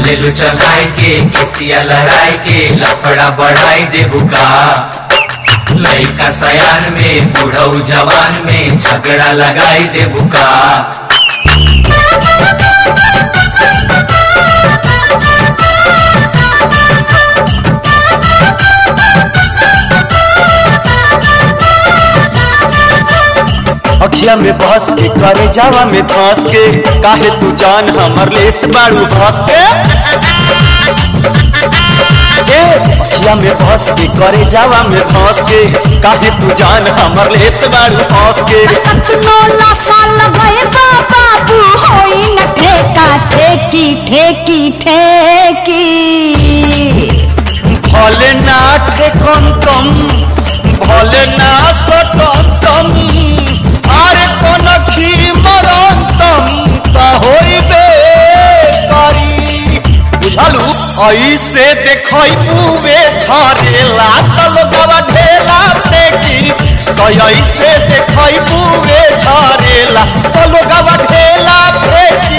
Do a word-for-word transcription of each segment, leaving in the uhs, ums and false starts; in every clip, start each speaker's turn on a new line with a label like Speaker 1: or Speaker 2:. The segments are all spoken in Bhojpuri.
Speaker 1: चले लू चलाए के केसिया लहराए के लफड़ा बढ़ाई दे बुका। लइका सयान में बूढ़ऊ जवान में झगड़ा लगाई दे बुका।
Speaker 2: अखिया में बस के करे जावा में धंस के काहे तू जान हमर लेत बाड़ू हंस के। अखिया में बस के करे जावा में धंस के काहे तू जान हमर लेत बाड़ू हंस के।
Speaker 3: कतनोला साल भए बाबू होई न ठेका ठेकी ठेकी ठेकी।
Speaker 2: भले ना ठेकन तम भले ना सटन तम अरे कनखी मरंतम त होइबे करी। बुझलू ऐसे देखई पुवे झरेला त लोगवा ढेला फेंकी। तो ऐसे देखई पुवे झरेला त लोगवा ढेला फेंकी।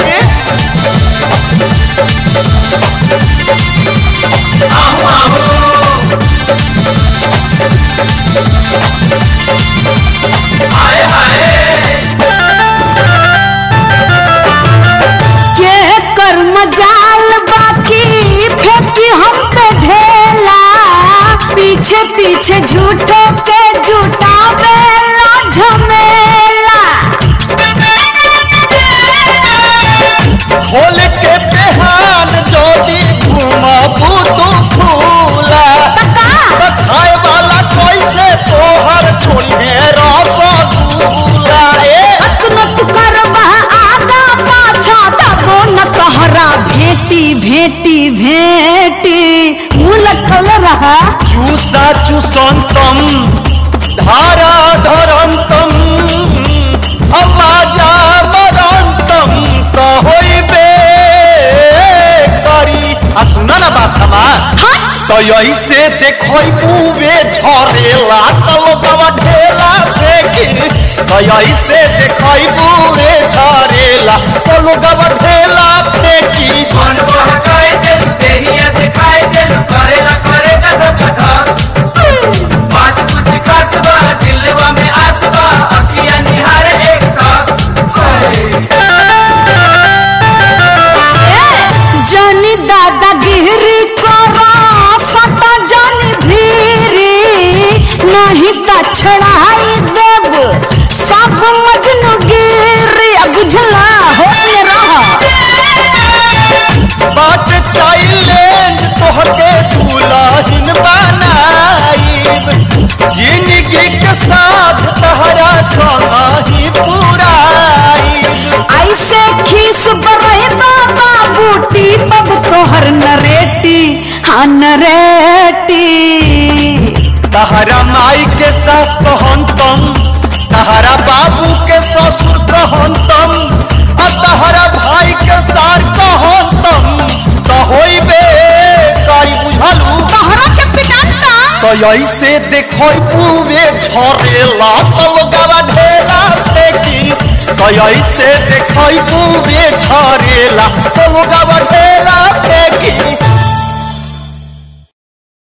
Speaker 3: पीछे पीछे झूठो के झूठा बेला झमेला।
Speaker 2: खोल के बेहान जोड़ी घुमाबू तू फूला खाए वाला कैसे तोहर छोड़ी रसगुल्ला।
Speaker 3: अतनत करवा आगा पाछा तबो न तोहरा भेटी भेटी भेटी। मुँह लटकल रहा
Speaker 2: चूसा चूसंतम धारा धरंतम अमाजा मरंतम त होइबे करी। आ सुना ना बात हमार तो ऐसे देखई पुवे झरेला त लोगवा ढेला फेंकी। तो ऐसे देखई पुवे झरेला त लोगवा ढेला फेंकी।
Speaker 1: कौन बहकाए दिल देहिया दिखाए दिल करेला करे जद कथा। बात कुछ खास बा दिलवा में आस बा अखियां निहारे एक टक।
Speaker 3: जानी दादागिरी करा सता जानी भीरी नहीं त छड़ाई देब सब मजनू गिरी। बुझला होश में रहा
Speaker 2: बात चैलेंज तोहके दुल्हन बनाईब। जिंदगी के साथ तहरा संग ही पुराईब।
Speaker 3: ऐसे खीस बरए बाबा बूटी पब तोहर नरेटी हाँ नरेटी।
Speaker 2: तहरा माई के सास कहंतम तहरा बाबू के ससुर कहंतम और तहरा भाई के सार कहंतम त होइबे करी। बुझलू
Speaker 3: तोहरा के पिटाता
Speaker 2: तो ऐसे देखई पुवे झरेला त लोगवा ढेला फेंकी। तो ऐसे देखई पुवे झरेला त लोगवा ढेला फेंकी।